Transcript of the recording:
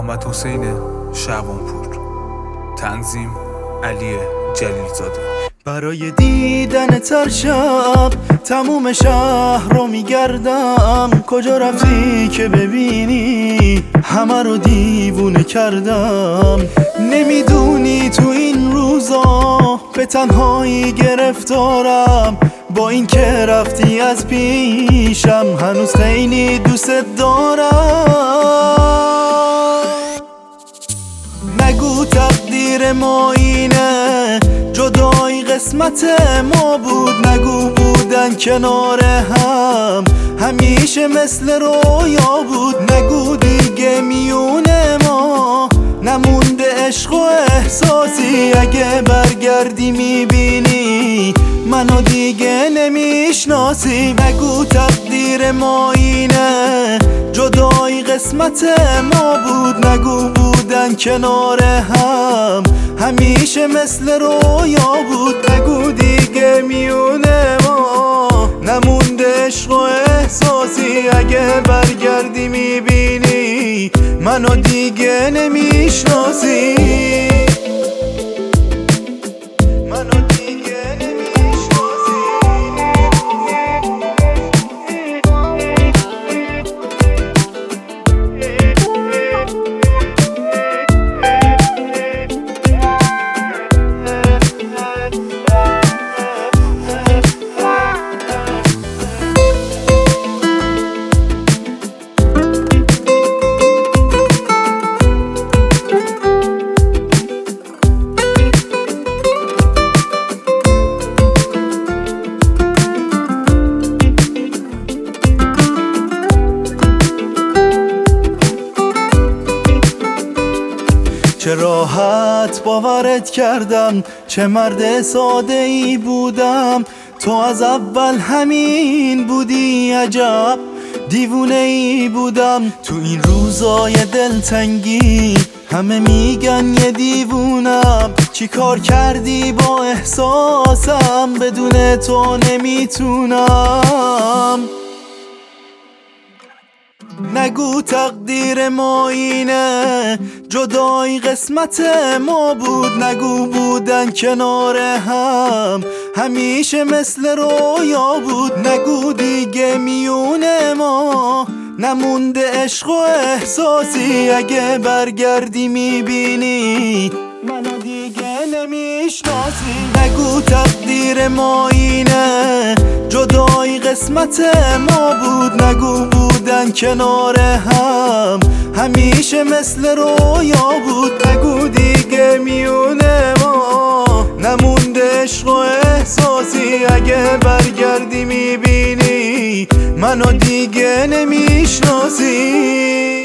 محمد حسین شعبانپور. تنظیم علی جلیلزاده. برای دیدن تر شب تموم شهر رو میگردم، کجا رفتی که ببینی همه رو دیوونه کردم. نمیدونی تو این روزا به تنهایی گرفتارم، با این که رفتی از پیشم هنوز خیلی دوست دارم. نگو تقدیر ما اینه، جدایی قسمت ما بود. نگو بودن کنار هم همیشه مثل رویا بود. نگو دیگه میونه ما نمونده عشق و احساسی، اگه برگردی میبینی منو دیگه نمیشناسی. نگو تقدیر ما اینه، جدایی قسمت ما بود. نگو بودن کنار هم همیشه مثل رویا بود. نگو دیگه میونه ما نمونده عشق و احساسی، اگه برگردی میبینی منو دیگه نمیشناسی. چه راحت باورت کردم، چه مرد ساده ای بودم. تو از اول همین بودی، عجب دیوونه ای بودم. تو این روزای دلتنگی همه میگن یه دیوونم. چی کار کردی با احساسم، بدون تو نمیتونم. نگو تقدیر ما اینه، جدایی قسمت ما بود. نگو بودن کنار هم همیشه مثل رویا بود. نگو دیگه میونه ما نمونده عشق و احساسی، اگه برگردی میبینی منو دیگه نمیشناسی. نگو تقدیر ما اینه، جدایی قسمت ما بود. نگو بودن کنار هم همیشه مثل رویا بود. نگو دیگه میونه ما نمونده عشق و احساسی، اگه برگردی میبینی منو دیگه نمیشناسی.